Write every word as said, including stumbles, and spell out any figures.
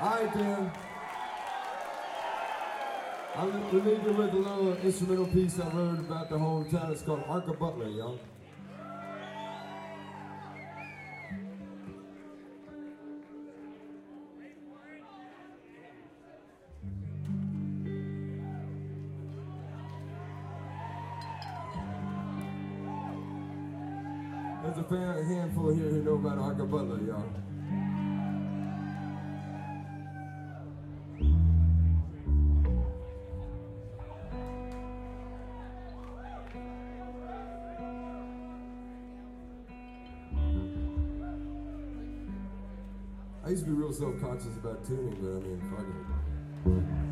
All right, Dan. I'm gonna leave you with a little instrumental piece I wrote about the hometown. It's called Arca Butler, y'all. There's a fair handful here who know about Arca Butler, y'all. I used to be real self-conscious about tuning, but I mean, fuck it.